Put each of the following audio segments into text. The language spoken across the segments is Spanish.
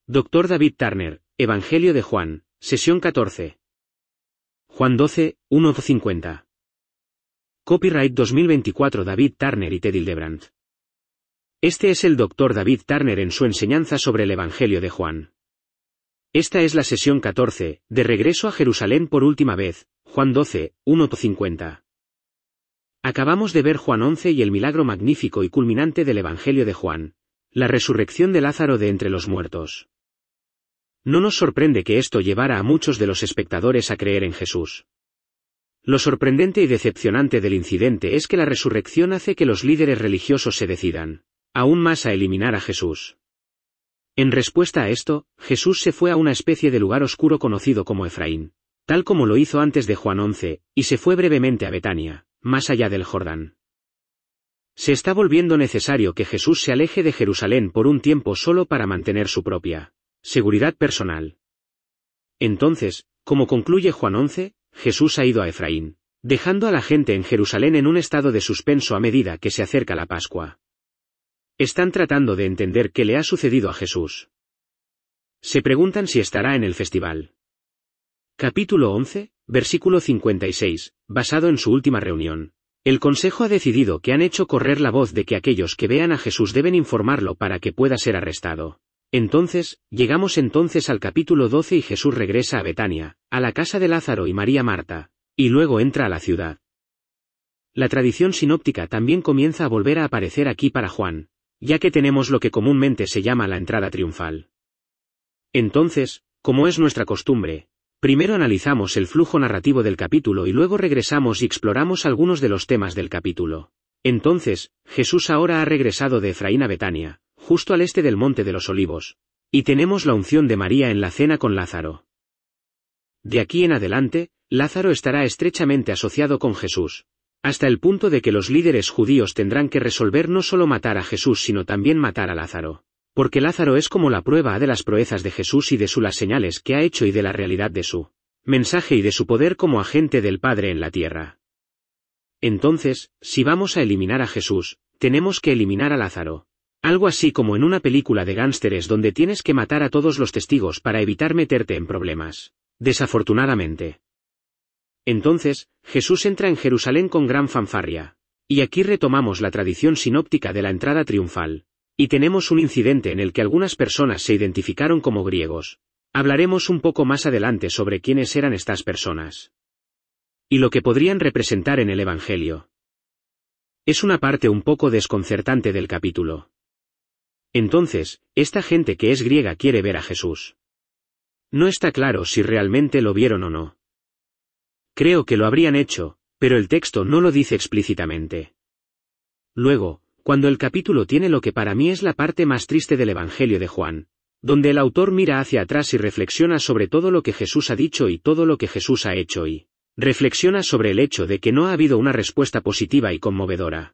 Dr. David Turner, Evangelio de Juan, sesión 14. Juan 12, 1-50. Copyright 2024 David Turner y Ted Hildebrandt. Este es el Dr. David Turner en su enseñanza sobre el Evangelio de Juan. Esta es la sesión 14, de regreso a Jerusalén por última vez, Juan 12, 1-50. Acabamos de ver Juan 11 y el milagro magnífico y culminante del Evangelio de Juan, la resurrección de Lázaro de entre los muertos. No nos sorprende que esto llevara a muchos de los espectadores a creer en Jesús. Lo sorprendente y decepcionante del incidente es que la resurrección hace que los líderes religiosos se decidan, aún más a eliminar a Jesús. En respuesta a esto, Jesús se fue a una especie de lugar oscuro conocido como Efraín, tal como lo hizo antes de Juan 11, y se fue brevemente a Betania, más allá del Jordán. Se está volviendo necesario que Jesús se aleje de Jerusalén por un tiempo solo para mantener su propia seguridad personal. Entonces, como concluye Juan 11, Jesús ha ido a Efraín, dejando a la gente en Jerusalén en un estado de suspenso a medida que se acerca la Pascua. Están tratando de entender qué le ha sucedido a Jesús. Se preguntan si estará en el festival. Capítulo 11, versículo 56, basado en su última reunión. El Consejo ha decidido que han hecho correr la voz de que aquellos que vean a Jesús deben informarlo para que pueda ser arrestado. Entonces, llegamos entonces al capítulo 12 y Jesús regresa a Betania, a la casa de Lázaro y María Marta, y luego entra a la ciudad. La tradición sinóptica también comienza a volver a aparecer aquí para Juan, ya que tenemos lo que comúnmente se llama la entrada triunfal. Entonces, como es nuestra costumbre, primero analizamos el flujo narrativo del capítulo y luego regresamos y exploramos algunos de los temas del capítulo. Entonces, Jesús ahora ha regresado de Efraín a Betania, justo al este del Monte de los Olivos, y tenemos la unción de María en la cena con Lázaro. De aquí en adelante, Lázaro estará estrechamente asociado con Jesús, hasta el punto de que los líderes judíos tendrán que resolver no solo matar a Jesús sino también matar a Lázaro, porque Lázaro es como la prueba de las proezas de Jesús y de las señales que ha hecho y de la realidad de su mensaje y de su poder como agente del Padre en la tierra. Entonces, si vamos a eliminar a Jesús, tenemos que eliminar a Lázaro. Algo así como en una película de gánsteres donde tienes que matar a todos los testigos para evitar meterte en problemas. Desafortunadamente. Entonces, Jesús entra en Jerusalén con gran fanfarria. Y aquí retomamos la tradición sinóptica de la entrada triunfal. Y tenemos un incidente en el que algunas personas se identificaron como griegos. Hablaremos un poco más adelante sobre quiénes eran estas personas. Y lo que podrían representar en el Evangelio. Es una parte un poco desconcertante del capítulo. Entonces, esta gente que es griega quiere ver a Jesús. No está claro si realmente lo vieron o no. Creo que lo habrían hecho, pero el texto no lo dice explícitamente. Luego, cuando el capítulo tiene lo que para mí es la parte más triste del Evangelio de Juan, donde el autor mira hacia atrás y reflexiona sobre todo lo que Jesús ha dicho y todo lo que Jesús ha hecho y reflexiona sobre el hecho de que no ha habido una respuesta positiva y conmovedora.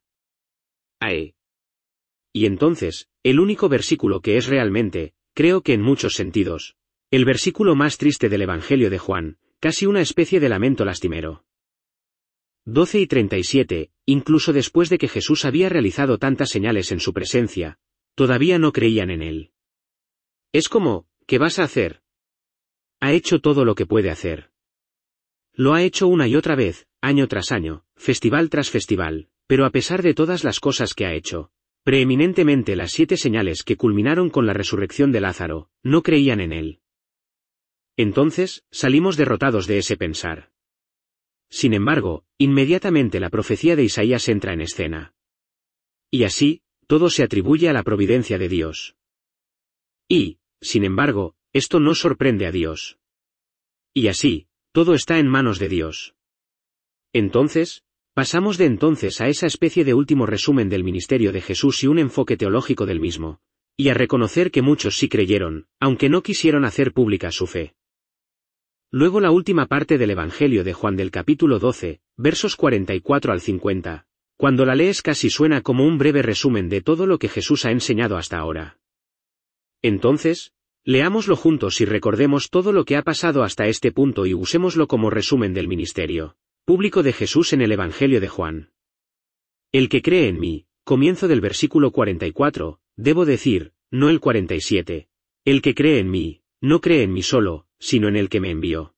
Y entonces, el único versículo que es realmente, creo que en muchos sentidos, el versículo más triste del Evangelio de Juan, casi una especie de lamento lastimero. 12 y 37, incluso después de que Jesús había realizado tantas señales en su presencia, todavía no creían en él. Es como, ¿qué vas a hacer? Ha hecho todo lo que puede hacer. Lo ha hecho una y otra vez, año tras año, festival tras festival, pero a pesar de todas las cosas que ha hecho, preeminentemente las 7 señales que culminaron con la resurrección de Lázaro, no creían en él. Entonces, salimos derrotados de ese pensar. Sin embargo, inmediatamente la profecía de Isaías entra en escena. Y así, todo se atribuye a la providencia de Dios. Y, sin embargo, esto no sorprende a Dios. Y así, todo está en manos de Dios. Entonces, pasamos de entonces a esa especie de último resumen del ministerio de Jesús y un enfoque teológico del mismo, y a reconocer que muchos sí creyeron, aunque no quisieron hacer pública su fe. Luego la última parte del Evangelio de Juan del capítulo 12, versos 44 al 50, cuando la lees casi suena como un breve resumen de todo lo que Jesús ha enseñado hasta ahora. Entonces, leámoslo juntos y recordemos todo lo que ha pasado hasta este punto y usémoslo como resumen del ministerio público de Jesús en el Evangelio de Juan. El que cree en mí, comienzo del versículo 44, debo decir, no el 47, El que cree en mí, no cree en mí solo, sino en el que me envió.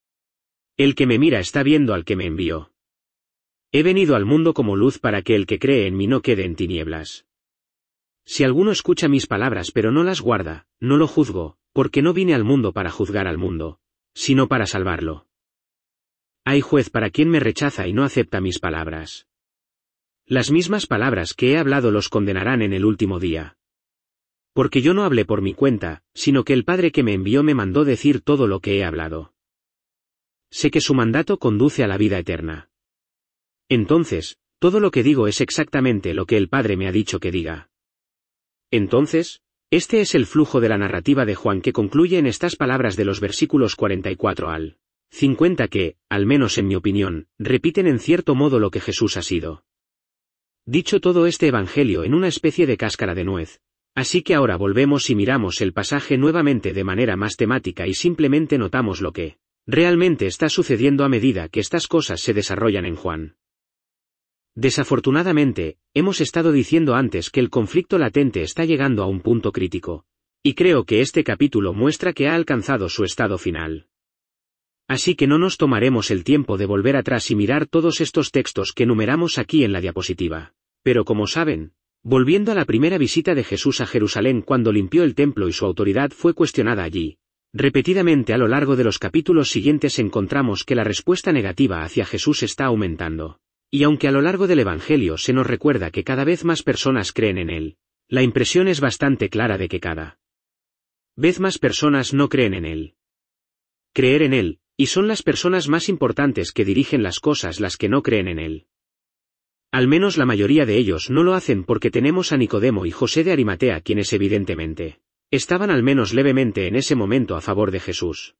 El que me mira está viendo al que me envió. He venido al mundo como luz para que el que cree en mí no quede en tinieblas. Si alguno escucha mis palabras pero no las guarda, no lo juzgo, porque no vine al mundo para juzgar al mundo, sino para salvarlo. Hay juez para quien me rechaza y no acepta mis palabras. Las mismas palabras que he hablado los condenarán en el último día. Porque yo no hablé por mi cuenta, sino que el Padre que me envió me mandó decir todo lo que he hablado. Sé que su mandato conduce a la vida eterna. Entonces, todo lo que digo es exactamente lo que el Padre me ha dicho que diga. Entonces, este es el flujo de la narrativa de Juan que concluye en estas palabras de los versículos 44 al 50 que, al menos en mi opinión, repiten en cierto modo lo que Jesús ha sido. Dicho todo este evangelio en una especie de cáscara de nuez, así que ahora volvemos y miramos el pasaje nuevamente de manera más temática y simplemente notamos lo que realmente está sucediendo a medida que estas cosas se desarrollan en Juan. Desafortunadamente, hemos estado diciendo antes que el conflicto latente está llegando a un punto crítico, y creo que este capítulo muestra que ha alcanzado su estado final. Así que no nos tomaremos el tiempo de volver atrás y mirar todos estos textos que enumeramos aquí en la diapositiva. Pero como saben, volviendo a la primera visita de Jesús a Jerusalén cuando limpió el templo y su autoridad fue cuestionada allí, repetidamente a lo largo de los capítulos siguientes encontramos que la respuesta negativa hacia Jesús está aumentando. Y aunque a lo largo del Evangelio se nos recuerda que cada vez más personas creen en él, la impresión es bastante clara de que cada vez más personas no creen en él. Creer en él, y son las personas más importantes que dirigen las cosas las que no creen en él. Al menos la mayoría de ellos no lo hacen porque tenemos a Nicodemo y José de Arimatea quienes evidentemente estaban al menos levemente en ese momento a favor de Jesús.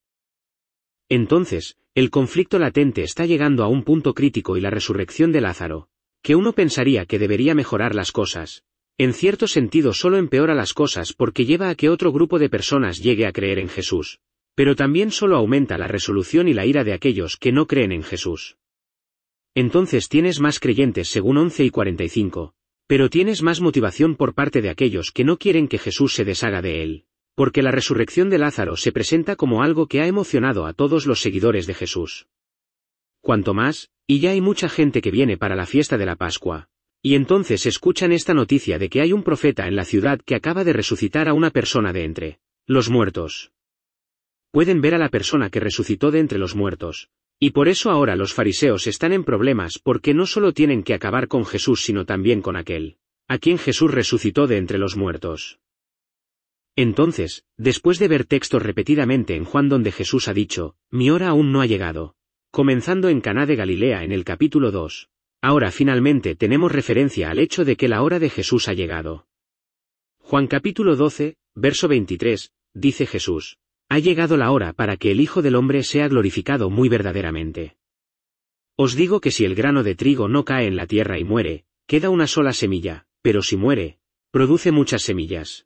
Entonces, el conflicto latente está llegando a un punto crítico y la resurrección de Lázaro, que uno pensaría que debería mejorar las cosas, en cierto sentido solo empeora las cosas porque lleva a que otro grupo de personas llegue a creer en Jesús, pero también solo aumenta la resolución y la ira de aquellos que no creen en Jesús. Entonces tienes más creyentes según 11 y 45, pero tienes más motivación por parte de aquellos que no quieren que Jesús se deshaga de él. Porque la resurrección de Lázaro se presenta como algo que ha emocionado a todos los seguidores de Jesús. Cuanto más, y ya hay mucha gente que viene para la fiesta de la Pascua, y entonces escuchan esta noticia de que hay un profeta en la ciudad que acaba de resucitar a una persona de entre los muertos. Pueden ver a la persona que resucitó de entre los muertos, y por eso ahora los fariseos están en problemas porque no solo tienen que acabar con Jesús sino también con aquel, a quien Jesús resucitó de entre los muertos. Entonces, después de ver textos repetidamente en Juan donde Jesús ha dicho, mi hora aún no ha llegado, comenzando en Caná de Galilea en el capítulo 2, ahora finalmente tenemos referencia al hecho de que la hora de Jesús ha llegado. Juan capítulo 12, verso 23, dice Jesús, ha llegado la hora para que el Hijo del Hombre sea glorificado muy verdaderamente. Os digo que si el grano de trigo no cae en la tierra y muere, queda una sola semilla, pero si muere, produce muchas semillas.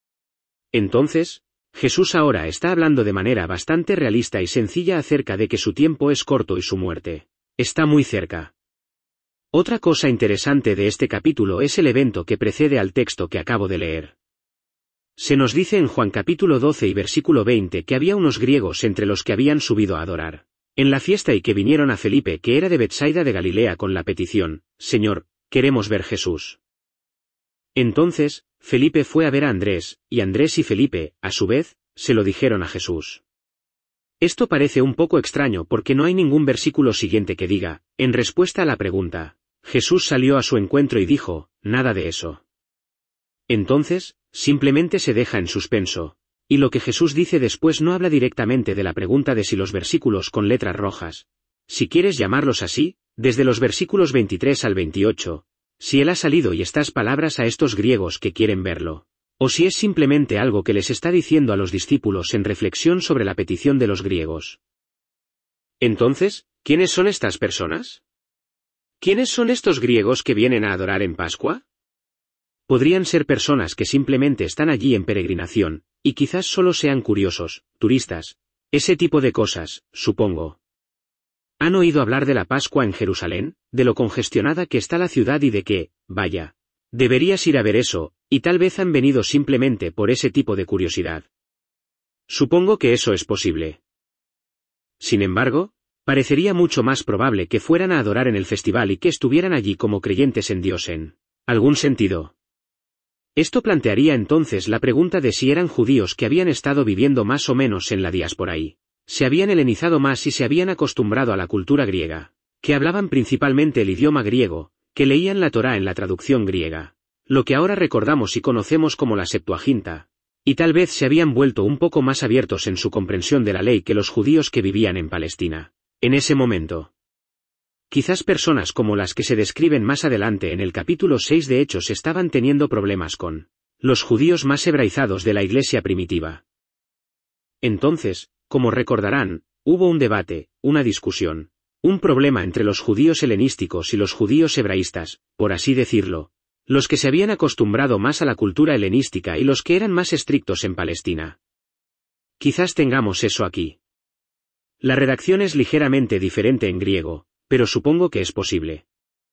Entonces, Jesús ahora está hablando de manera bastante realista y sencilla acerca de que su tiempo es corto y su muerte está muy cerca. Otra cosa interesante de este capítulo es el evento que precede al texto que acabo de leer. Se nos dice en Juan capítulo 12 y versículo 20 que había unos griegos entre los que habían subido a adorar en la fiesta y que vinieron a Felipe que era de Betsaida de Galilea con la petición, Señor, queremos ver Jesús. Entonces, Felipe fue a ver a Andrés, y Andrés y Felipe, a su vez, se lo dijeron a Jesús. Esto parece un poco extraño porque no hay ningún versículo siguiente que diga, en respuesta a la pregunta, Jesús salió a su encuentro y dijo, nada de eso. Entonces, simplemente se deja en suspenso, y lo que Jesús dice después no habla directamente de la pregunta de si los versículos con letras rojas, si quieres llamarlos así, desde los versículos 23 al 28, si él ha salido y estas palabras a estos griegos que quieren verlo, o si es simplemente algo que les está diciendo a los discípulos en reflexión sobre la petición de los griegos. Entonces, ¿quiénes son estas personas? ¿Quiénes son estos griegos que vienen a adorar en Pascua? Podrían ser personas que simplemente están allí en peregrinación, y quizás solo sean curiosos, turistas, ese tipo de cosas, supongo. ¿Han oído hablar de la Pascua en Jerusalén, de lo congestionada que está la ciudad y de que, vaya, deberías ir a ver eso, y tal vez han venido simplemente por ese tipo de curiosidad? Supongo que eso es posible. Sin embargo, parecería mucho más probable que fueran a adorar en el festival y que estuvieran allí como creyentes en Dios en algún sentido. Esto plantearía entonces la pregunta de si eran judíos que habían estado viviendo más o menos en la diáspora y se habían helenizado más y se habían acostumbrado a la cultura griega, que hablaban principalmente el idioma griego, que leían la Torá en la traducción griega, lo que ahora recordamos y conocemos como la Septuaginta, y tal vez se habían vuelto un poco más abiertos en su comprensión de la ley que los judíos que vivían en Palestina en ese momento. Quizás personas como las que se describen más adelante en el capítulo 6 de Hechos estaban teniendo problemas con los judíos más hebraizados de la iglesia primitiva. Entonces, como recordarán, hubo un debate, una discusión, un problema entre los judíos helenísticos y los judíos hebraístas, por así decirlo, los que se habían acostumbrado más a la cultura helenística y los que eran más estrictos en Palestina. Quizás tengamos eso aquí. La redacción es ligeramente diferente en griego, pero supongo que es posible.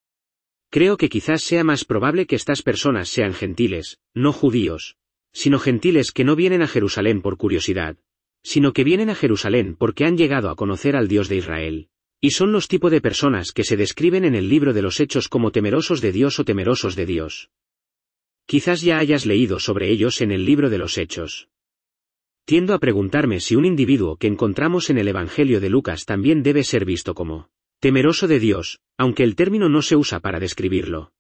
Creo que quizás sea más probable que estas personas sean gentiles, no judíos, sino gentiles que no vienen a Jerusalén por curiosidad, sino que vienen a Jerusalén porque han llegado a conocer al Dios de Israel, y son los tipos de personas que se describen en el libro de los Hechos como temerosos de Dios o temerosos de Dios. Quizás ya hayas leído sobre ellos en el libro de los Hechos. Tiendo a preguntarme si un individuo que encontramos en el Evangelio de Lucas también debe ser visto como temeroso de Dios, aunque el término no se usa para describirlo.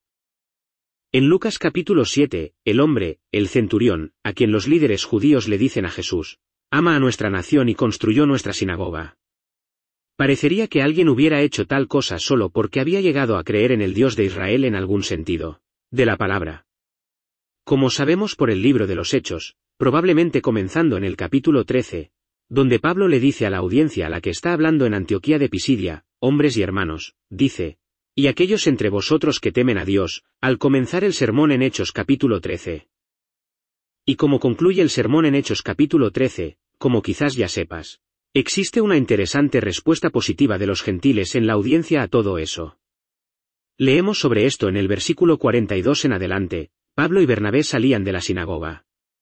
En Lucas capítulo 7, el hombre, el centurión, a quien los líderes judíos le dicen a Jesús, ama a nuestra nación y construyó nuestra sinagoga. Parecería que alguien hubiera hecho tal cosa solo porque había llegado a creer en el Dios de Israel en algún sentido de la palabra. Como sabemos por el libro de los Hechos, probablemente comenzando en el capítulo 13, donde Pablo le dice a la audiencia a la que está hablando en Antioquía de Pisidia, hombres y hermanos, dice, y aquellos entre vosotros que temen a Dios, al comenzar el sermón en Hechos capítulo 13. Y como concluye el sermón en Hechos capítulo 13, como quizás ya sepas, existe una interesante respuesta positiva de los gentiles en la audiencia a todo eso. Leemos sobre esto en el versículo 42 en adelante, Pablo y Bernabé salían de la sinagoga.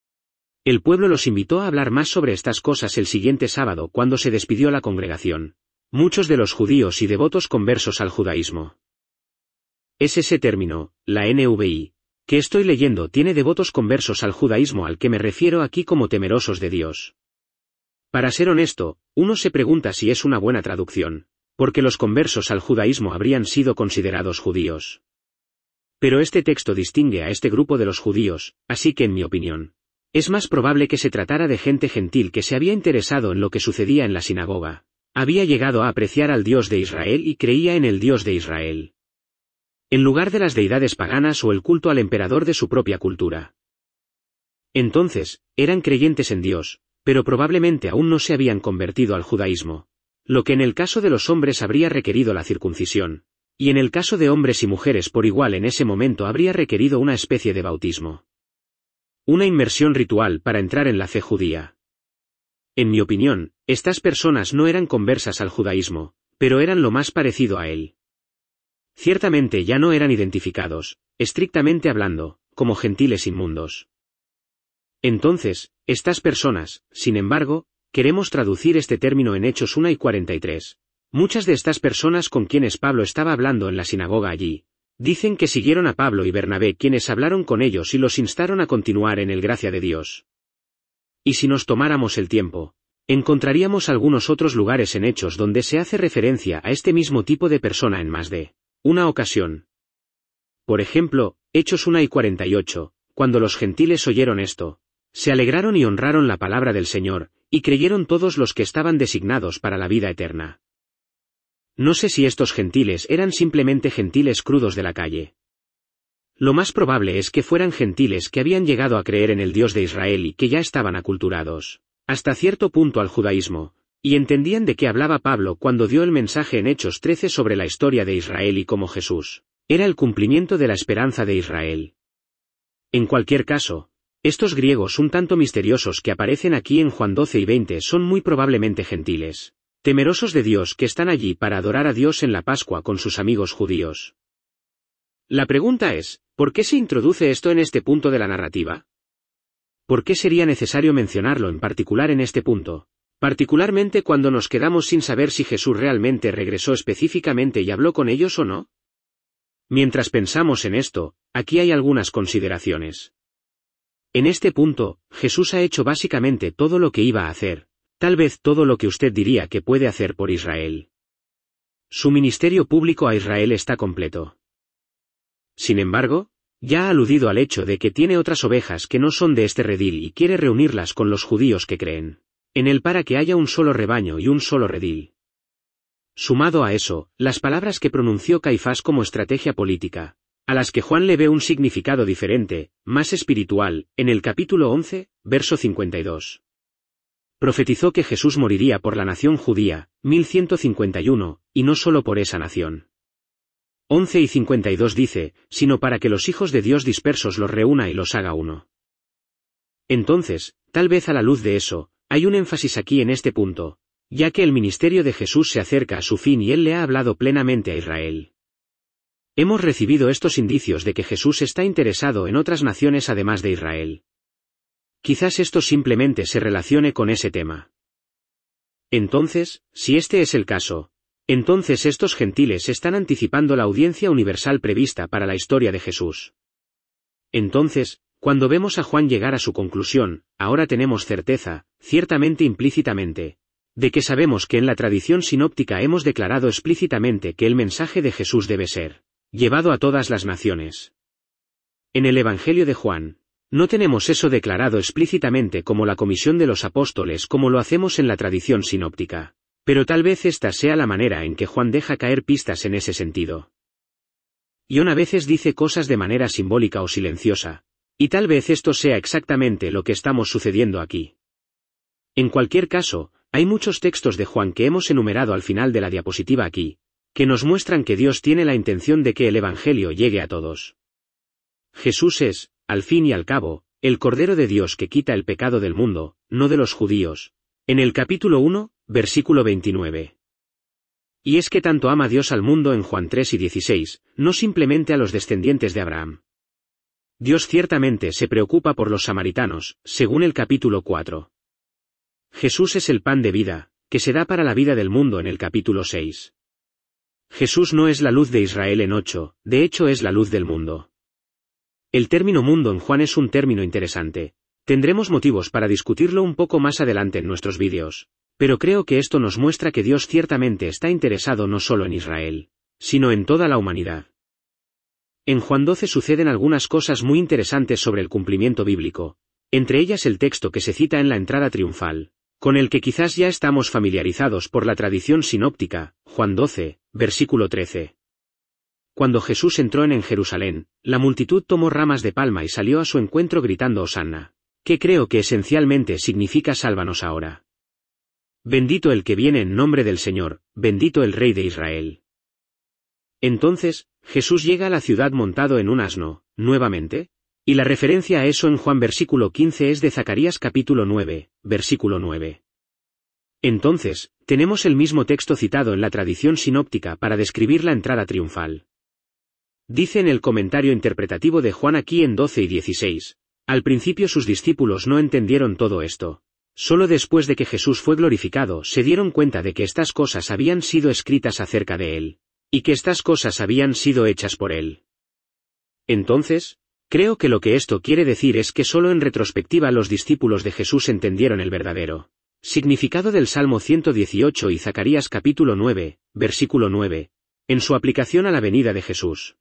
El pueblo los invitó a hablar más sobre estas cosas el siguiente sábado cuando se despidió la congregación. Muchos de los judíos y devotos conversos al judaísmo. Es ese término, la NVI, que estoy leyendo tiene devotos conversos al judaísmo al que me refiero aquí como temerosos de Dios. Para ser honesto, uno se pregunta si es una buena traducción, porque los conversos al judaísmo habrían sido considerados judíos. Pero este texto distingue a este grupo de los judíos, así que en mi opinión, es más probable que se tratara de gente gentil que se había interesado en lo que sucedía en la sinagoga, había llegado a apreciar al Dios de Israel y creía en el Dios de Israel, en lugar de las deidades paganas o el culto al emperador de su propia cultura. Entonces, eran creyentes en Dios, pero probablemente aún no se habían convertido al judaísmo, lo que en el caso de los hombres habría requerido la circuncisión, y en el caso de hombres y mujeres por igual en ese momento habría requerido una especie de bautismo. Una inmersión ritual para entrar en la fe judía. En mi opinión, estas personas no eran conversas al judaísmo, pero eran lo más parecido a él. Ciertamente ya no eran identificados, estrictamente hablando, como gentiles inmundos. Entonces, estas personas, sin embargo, queremos traducir este término en Hechos 1 y 43. Muchas de estas personas con quienes Pablo estaba hablando en la sinagoga allí, dicen que siguieron a Pablo y Bernabé quienes hablaron con ellos y los instaron a continuar en el gracia de Dios. Y si nos tomáramos el tiempo, encontraríamos algunos otros lugares en Hechos donde se hace referencia a este mismo tipo de persona en más de una ocasión. Por ejemplo, Hechos 1 y 48, cuando los gentiles oyeron esto, se alegraron y honraron la palabra del Señor, y creyeron todos los que estaban designados para la vida eterna. No sé si estos gentiles eran simplemente gentiles crudos de la calle. Lo más probable es que fueran gentiles que habían llegado a creer en el Dios de Israel y que ya estaban aculturados, hasta cierto punto al judaísmo, y entendían de qué hablaba Pablo cuando dio el mensaje en Hechos 13 sobre la historia de Israel y cómo Jesús era el cumplimiento de la esperanza de Israel. En cualquier caso, estos griegos un tanto misteriosos que aparecen aquí en Juan 12 y 20 son muy probablemente gentiles, temerosos de Dios que están allí para adorar a Dios en la Pascua con sus amigos judíos. La pregunta es, ¿por qué se introduce esto en este punto de la narrativa? ¿por qué sería necesario mencionarlo en particular en este punto? Particularmente cuando nos quedamos sin saber si Jesús realmente regresó específicamente y habló con ellos o no. Mientras pensamos en esto, aquí hay algunas consideraciones. En este punto, Jesús ha hecho básicamente todo lo que iba a hacer, tal vez todo lo que usted diría que puede hacer por Israel. Su ministerio público a Israel está completo. Sin embargo, ya ha aludido al hecho de que tiene otras ovejas que no son de este redil y quiere reunirlas con los judíos que creen en él para que haya un solo rebaño y un solo redil. Sumado a eso, las palabras que pronunció Caifás como estrategia política, a las que Juan le ve un significado diferente, más espiritual, en el capítulo 11, verso 52. Profetizó que Jesús moriría por la nación judía, 1151, y no solo por esa nación. 11 y 52 dice, sino para que los hijos de Dios dispersos los reúna y los haga uno. Entonces, tal vez a la luz de eso, hay un énfasis aquí en este punto, ya que el ministerio de Jesús se acerca a su fin y él le ha hablado plenamente a Israel. Hemos recibido estos indicios de que Jesús está interesado en otras naciones además de Israel. Quizás esto simplemente se relacione con ese tema. Entonces, si este es el caso, entonces estos gentiles están anticipando la audiencia universal prevista para la historia de Jesús. Entonces, cuando vemos a Juan llegar a su conclusión, ahora tenemos certeza, ciertamente implícitamente, de que sabemos que en la tradición sinóptica hemos declarado explícitamente que el mensaje de Jesús debe ser llevado a todas las naciones. En el Evangelio de Juan, no tenemos eso declarado explícitamente como la comisión de los apóstoles como lo hacemos en la tradición sinóptica, pero tal vez esta sea la manera en que Juan deja caer pistas en ese sentido. John a veces dice cosas de manera simbólica o silenciosa, y tal vez esto sea exactamente lo que estamos sucediendo aquí. En cualquier caso, hay muchos textos de Juan que hemos enumerado al final de la diapositiva aquí, que nos muestran que Dios tiene la intención de que el Evangelio llegue a todos. Jesús es, al fin y al cabo, el Cordero de Dios que quita el pecado del mundo, no de los judíos, en el capítulo 1, versículo 29. Y es que tanto ama Dios al mundo en Juan 3 y 16, no simplemente a los descendientes de Abraham. Dios ciertamente se preocupa por los samaritanos, según el capítulo 4. Jesús es el pan de vida, que se da para la vida del mundo en el capítulo 6. Jesús no es la luz de Israel en 8, de hecho es la luz del mundo. El término mundo en Juan es un término interesante. Tendremos motivos para discutirlo un poco más adelante en nuestros vídeos, pero creo que esto nos muestra que Dios ciertamente está interesado no solo en Israel, sino en toda la humanidad. En Juan 12 suceden algunas cosas muy interesantes sobre el cumplimiento bíblico, entre ellas el texto que se cita en la entrada triunfal, con el que quizás ya estamos familiarizados por la tradición sinóptica, Juan 12, versículo 13. Cuando Jesús entró en Jerusalén, la multitud tomó ramas de palma y salió a su encuentro gritando Hosanna, que creo que esencialmente significa sálvanos ahora. Bendito el que viene en nombre del Señor, bendito el Rey de Israel. Entonces, Jesús llega a la ciudad montado en un asno, nuevamente, y la referencia a eso en Juan versículo 15 es de Zacarías capítulo 9, versículo 9. Entonces, tenemos el mismo texto citado en la tradición sinóptica para describir la entrada triunfal. Dice en el comentario interpretativo de Juan aquí en 12 y 16, al principio sus discípulos no entendieron todo esto. Solo después de que Jesús fue glorificado se dieron cuenta de que estas cosas habían sido escritas acerca de él, y que estas cosas habían sido hechas por él. Entonces, creo que lo que esto quiere decir es que solo en retrospectiva los discípulos de Jesús entendieron el verdadero significado del Salmo 118 y Zacarías capítulo 9, versículo 9, en su aplicación a la venida de Jesús.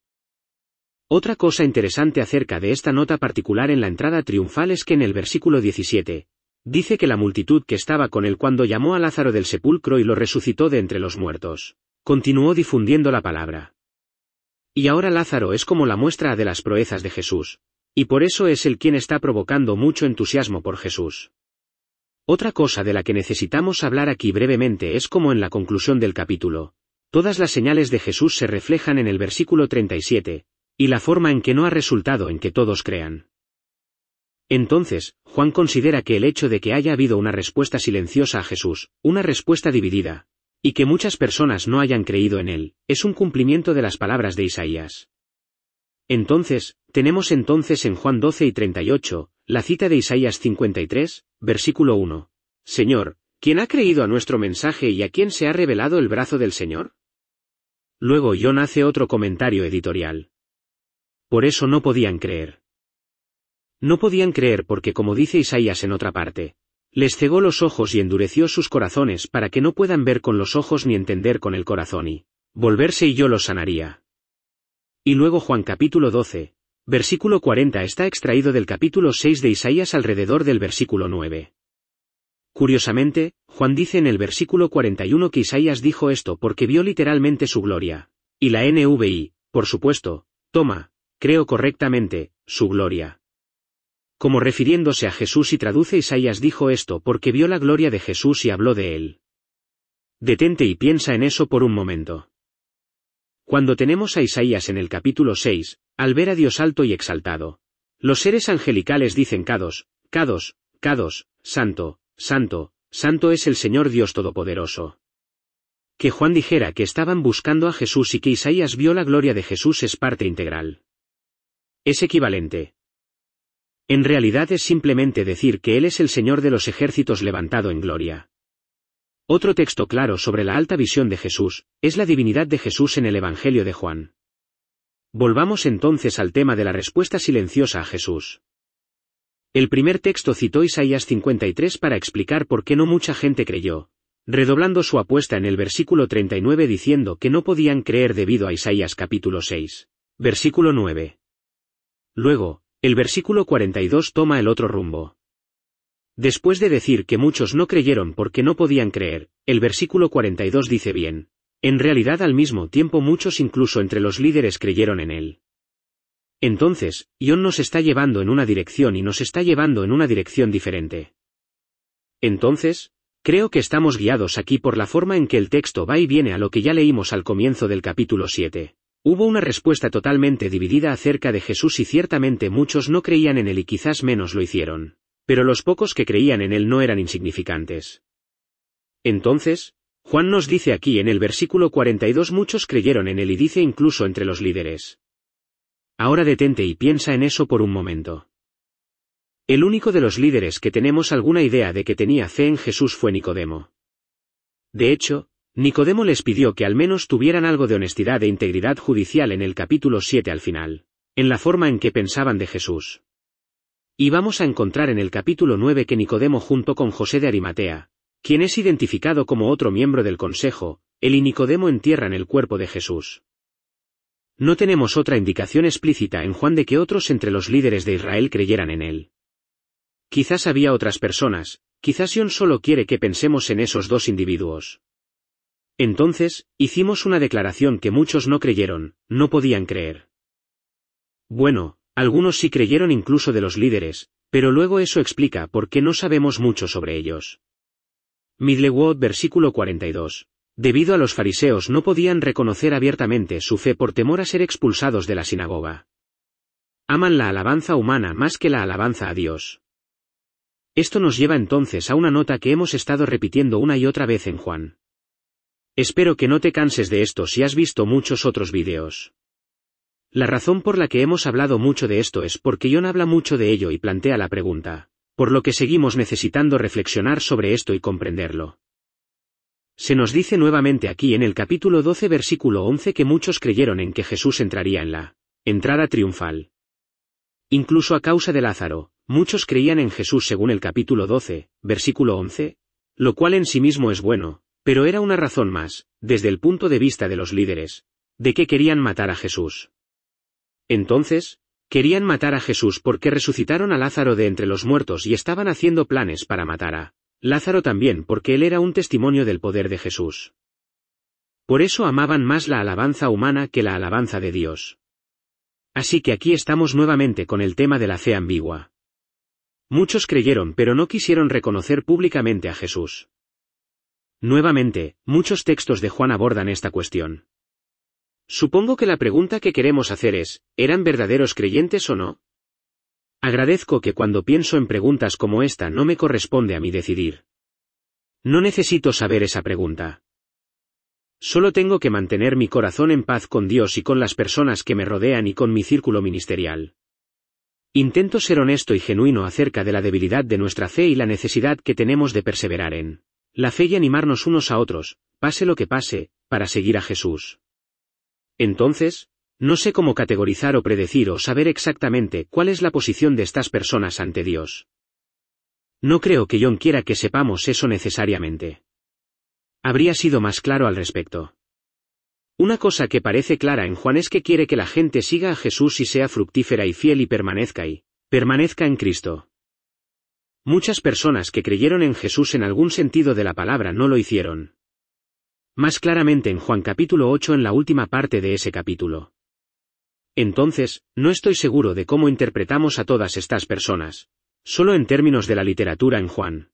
Otra cosa interesante acerca de esta nota particular en la entrada triunfal es que en el versículo 17, dice que la multitud que estaba con él cuando llamó a Lázaro del sepulcro y lo resucitó de entre los muertos, continuó difundiendo la palabra. Y ahora Lázaro es como la muestra de las proezas de Jesús, y por eso es él quien está provocando mucho entusiasmo por Jesús. Otra cosa de la que necesitamos hablar aquí brevemente es como en la conclusión del capítulo, todas las señales de Jesús se reflejan en el versículo 37, y la forma en que no ha resultado en que todos crean. Entonces, Juan considera que el hecho de que haya habido una respuesta silenciosa a Jesús, una respuesta dividida, y que muchas personas no hayan creído en él, es un cumplimiento de las palabras de Isaías. Entonces, tenemos en Juan 12 y 38, la cita de Isaías 53, versículo 1. Señor, ¿quién ha creído a nuestro mensaje y a quién se ha revelado el brazo del Señor? Luego John hace otro comentario editorial. Por eso no podían creer. No podían creer porque, como dice Isaías en otra parte, les cegó los ojos y endureció sus corazones para que no puedan ver con los ojos ni entender con el corazón y volverse y yo los sanaría. Y luego Juan capítulo 12, versículo 40 está extraído del capítulo 6 de Isaías alrededor del versículo 9. Curiosamente, Juan dice en el versículo 41 que Isaías dijo esto porque vio literalmente su gloria. Y la NVI, por supuesto, toma, creo correctamente, su gloria. Como refiriéndose a Jesús y traduce Isaías dijo esto porque vio la gloria de Jesús y habló de él. Detente y piensa en eso por un momento. Cuando tenemos a Isaías en el capítulo 6, al ver a Dios alto y exaltado, los seres angelicales dicen Kadosh, Kadosh, Kadosh, Santo, Santo, Santo es el Señor Dios Todopoderoso. Que Juan dijera que estaban buscando a Jesús y que Isaías vio la gloria de Jesús es parte integral. Es equivalente. En realidad es simplemente decir que Él es el Señor de los ejércitos levantado en gloria. Otro texto claro sobre la alta visión de Jesús, es la divinidad de Jesús en el Evangelio de Juan. Volvamos entonces al tema de la respuesta silenciosa a Jesús. El primer texto citó Isaías 53 para explicar por qué no mucha gente creyó, redoblando su apuesta en el versículo 39 diciendo que no podían creer debido a Isaías capítulo 6, versículo 9. Luego, el versículo 42 toma el otro rumbo. Después de decir que muchos no creyeron porque no podían creer, el versículo 42 dice bien, en realidad al mismo tiempo muchos incluso entre los líderes creyeron en él. Entonces, John nos está llevando en una dirección y nos está llevando en una dirección diferente. Entonces, creo que estamos guiados aquí por la forma en que el texto va y viene a lo que ya leímos al comienzo del capítulo 7. Hubo una respuesta totalmente dividida acerca de Jesús y ciertamente muchos no creían en él y quizás menos lo hicieron. Pero los pocos que creían en él no eran insignificantes. Entonces, Juan nos dice aquí en el versículo 42 muchos creyeron en él y dice incluso entre los líderes. Ahora detente y piensa en eso por un momento. El único de los líderes que tenemos alguna idea de que tenía fe en Jesús fue Nicodemo. De hecho, Nicodemo les pidió que al menos tuvieran algo de honestidad e integridad judicial en el capítulo 7 al final, en la forma en que pensaban de Jesús. Y vamos a encontrar en el capítulo 9 que Nicodemo junto con José de Arimatea, quien es identificado como otro miembro del consejo, él y Nicodemo entierran el cuerpo de Jesús. No tenemos otra indicación explícita en Juan de que otros entre los líderes de Israel creyeran en él. Quizás había otras personas, quizás John solo quiere que pensemos en esos dos individuos. Entonces, hicimos una declaración que muchos no creyeron, no podían creer. Bueno, algunos sí creyeron incluso de los líderes, pero luego eso explica por qué no sabemos mucho sobre ellos. Midlewood versículo 42. Debido a los fariseos no podían reconocer abiertamente su fe por temor a ser expulsados de la sinagoga. Aman la alabanza humana más que la alabanza a Dios. Esto nos lleva entonces a una nota que hemos estado repitiendo una y otra vez en Juan. Espero que no te canses de esto si has visto muchos otros vídeos. La razón por la que hemos hablado mucho de esto es porque John habla mucho de ello y plantea la pregunta, por lo que seguimos necesitando reflexionar sobre esto y comprenderlo. Se nos dice nuevamente aquí en el capítulo 12 versículo 11 que muchos creyeron en que Jesús entraría en la entrada triunfal. Incluso a causa de Lázaro, muchos creían en Jesús según el capítulo 12, versículo 11, lo cual en sí mismo es bueno, pero era una razón más, desde el punto de vista de los líderes, de que querían matar a Jesús. Entonces, querían matar a Jesús porque resucitaron a Lázaro de entre los muertos y estaban haciendo planes para matar a Lázaro también porque él era un testimonio del poder de Jesús. Por eso amaban más la alabanza humana que la alabanza de Dios. Así que aquí estamos nuevamente con el tema de la fe ambigua. Muchos creyeron pero no quisieron reconocer públicamente a Jesús. Nuevamente, muchos textos de Juan abordan esta cuestión. Supongo que la pregunta que queremos hacer es, ¿eran verdaderos creyentes o no? Agradezco que cuando pienso en preguntas como esta no me corresponde a mí decidir. No necesito saber esa pregunta. Solo tengo que mantener mi corazón en paz con Dios y con las personas que me rodean y con mi círculo ministerial. Intento ser honesto y genuino acerca de la debilidad de nuestra fe y la necesidad que tenemos de perseverar en la fe y animarnos unos a otros, pase lo que pase, para seguir a Jesús. Entonces, no sé cómo categorizar o predecir o saber exactamente cuál es la posición de estas personas ante Dios. No creo que John quiera que sepamos eso necesariamente. Habría sido más claro al respecto. Una cosa que parece clara en Juan es que quiere que la gente siga a Jesús y sea fructífera y fiel y permanezca en Cristo. Muchas personas que creyeron en Jesús en algún sentido de la palabra no lo hicieron. Más claramente en Juan capítulo 8 en la última parte de ese capítulo. Entonces, no estoy seguro de cómo interpretamos a todas estas personas, solo en términos de la literatura en Juan.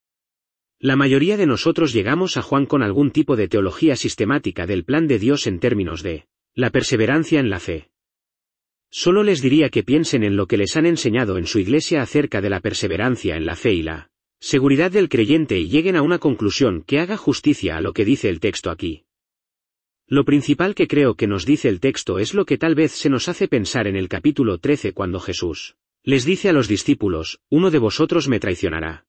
La mayoría de nosotros llegamos a Juan con algún tipo de teología sistemática del plan de Dios en términos de la perseverancia en la fe. Solo les diría que piensen en lo que les han enseñado en su iglesia acerca de la perseverancia en la fe y la seguridad del creyente y lleguen a una conclusión que haga justicia a lo que dice el texto aquí. Lo principal que creo que nos dice el texto es lo que tal vez se nos hace pensar en el capítulo 13 cuando Jesús les dice a los discípulos, uno de vosotros me traicionará.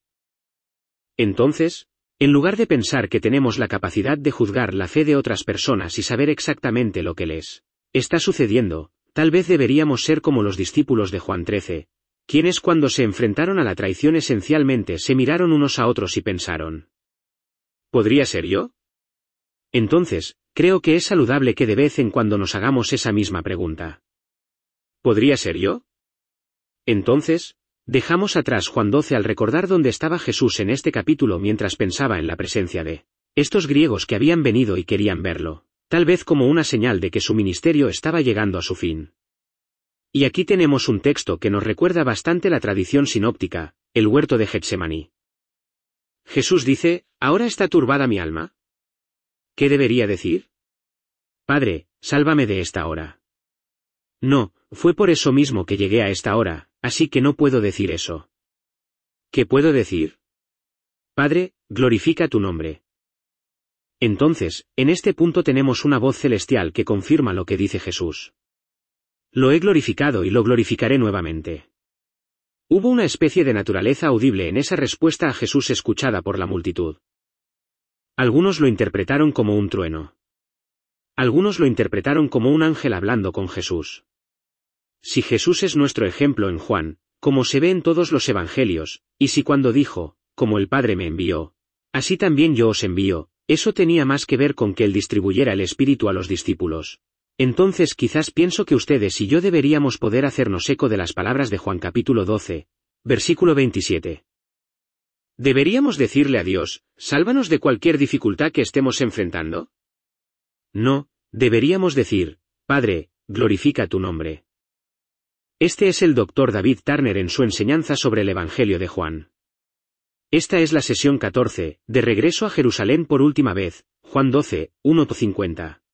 Entonces, en lugar de pensar que tenemos la capacidad de juzgar la fe de otras personas y saber exactamente lo que les está sucediendo, tal vez deberíamos ser como los discípulos de Juan 13, quienes cuando se enfrentaron a la traición esencialmente se miraron unos a otros y pensaron: ¿podría ser yo? Entonces, creo que es saludable que de vez en cuando nos hagamos esa misma pregunta. ¿Podría ser yo? Entonces, dejamos atrás Juan 12 al recordar dónde estaba Jesús en este capítulo mientras pensaba en la presencia de estos griegos que habían venido y querían verlo, tal vez como una señal de que su ministerio estaba llegando a su fin. Y aquí tenemos un texto que nos recuerda bastante la tradición sinóptica, el huerto de Getsemaní. Jesús dice, ¿ahora está turbada mi alma? ¿Qué debería decir? Padre, sálvame de esta hora. No, fue por eso mismo que llegué a esta hora, así que no puedo decir eso. ¿Qué puedo decir? Padre, glorifica tu nombre. Entonces, en este punto tenemos una voz celestial que confirma lo que dice Jesús. Lo he glorificado y lo glorificaré nuevamente. Hubo una especie de naturaleza audible en esa respuesta a Jesús escuchada por la multitud. Algunos lo interpretaron como un trueno. Algunos lo interpretaron como un ángel hablando con Jesús. Si Jesús es nuestro ejemplo en Juan, como se ve en todos los evangelios, y si cuando dijo, como el Padre me envió, así también yo os envío, eso tenía más que ver con que él distribuyera el Espíritu a los discípulos. Entonces quizás pienso que ustedes y yo deberíamos poder hacernos eco de las palabras de Juan capítulo 12, versículo 27. ¿Deberíamos decirle a Dios, sálvanos de cualquier dificultad que estemos enfrentando? No, deberíamos decir, Padre, glorifica tu nombre. Este es el Dr. David Turner en su enseñanza sobre el Evangelio de Juan. Esta es la sesión 14, de regreso a Jerusalén por última vez, Juan 12, 1-50.